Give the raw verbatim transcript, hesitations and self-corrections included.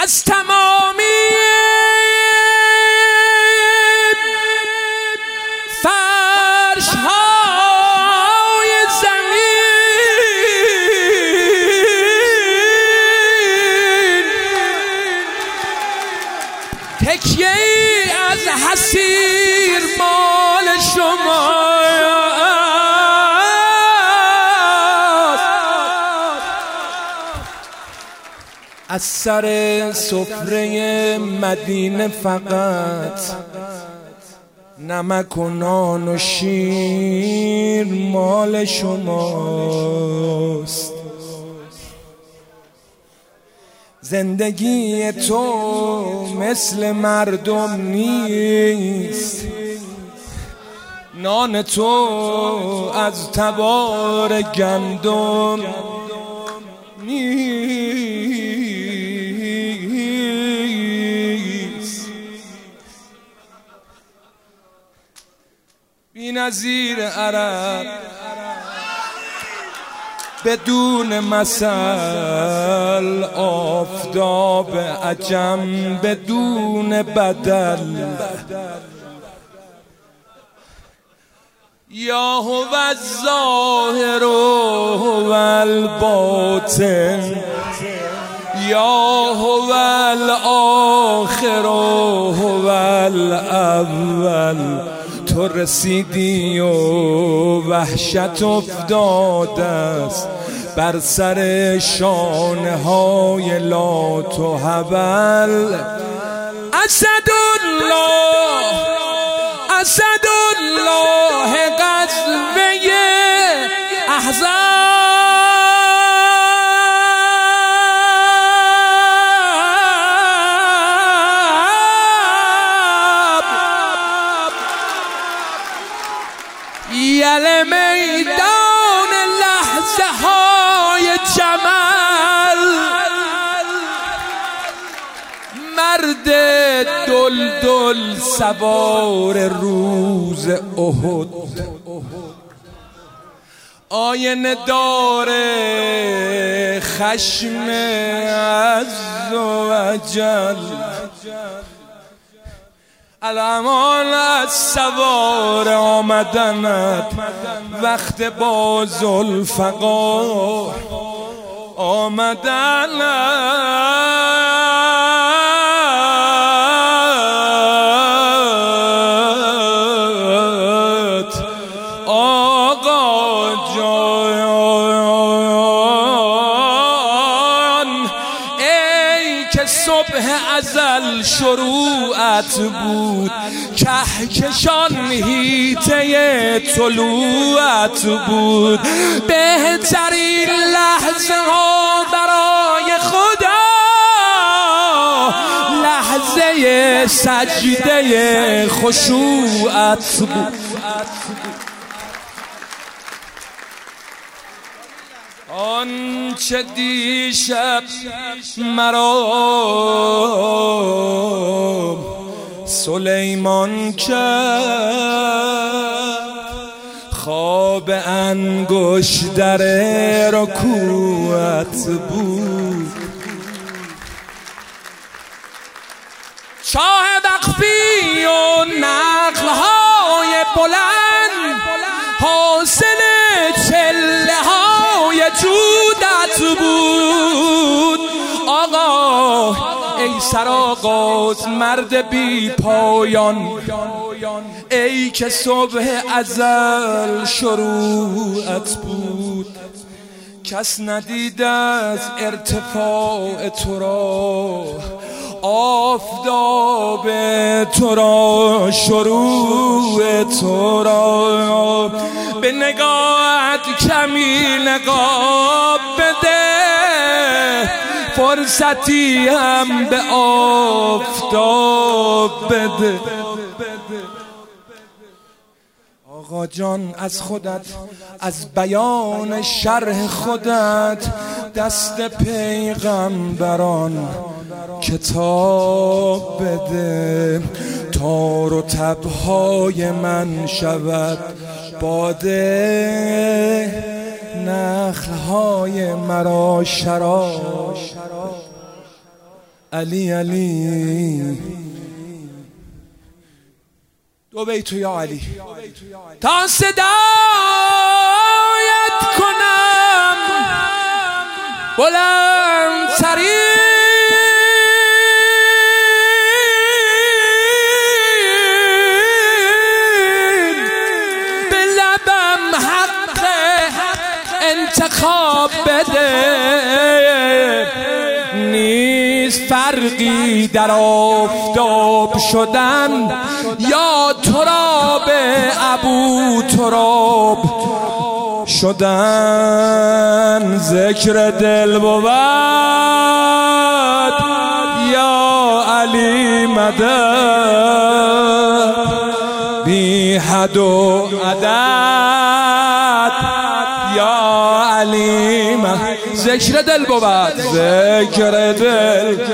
از تمامی فرش های زمین تکیه ای از حسیر مال شما، از سر سفره مدینه فقط نمک و نان و شیر مال شماست. زندگی تو مثل مردم نیست، نان تو از تبار گندم نیست. بی‌نظیر عرب بدون مثل، آفتاب عجم بدون بدل. یا هو الظاهر و الباطن، یا هو الاخر و الاول. تو رسیدی و وحشت افتاده است بر سر شانه های لات و هبل. اسدالله اسدالله غزوه احزاب، یل میدان لحظه های جمل. مرد دل دل سوار روز احد، آینه دار خشم عز و جل. الامان از سوار آمدنت وقت با ذوالفقار آمدنت آقا جان. ای که صبح ازل شروعت بود، کهکشان هیته طلوعت بود. بهترین لحظه ها برای خدا لحظه سجده خشوعت بود. آنچه دیشب مرا سلیمان کرد، خواب انگشتر رکوعت بود. شاه وقفی و نقل‌های بلند حاصل چله های جودت بود. آقا ای سرآغاز مرد بی پایان، ای که صبح ازل شروعت بود. کس ندید از ارتفاع تو را، آفتاب تو را، شروع تو را. به نگاهت کمی نقاب بده، فرصتی هم به آفتاب بده. آقا جان از خودت، از بیان شرح خودت، دست پیغمبران کتاب بده. تار و تبهای من شود باده، نخلهای مرا شراب. علی علی دو بیتو یا علی تا صدایت کنم بلند ترین به لبم حق انتخاب بده نیست فرقی در آفتاب شدن یا تراب ابو تراب شدن ذکر دل بود یا علی مدد بی حد و عدد یا علی مدد ذکر دل بود ذکر دل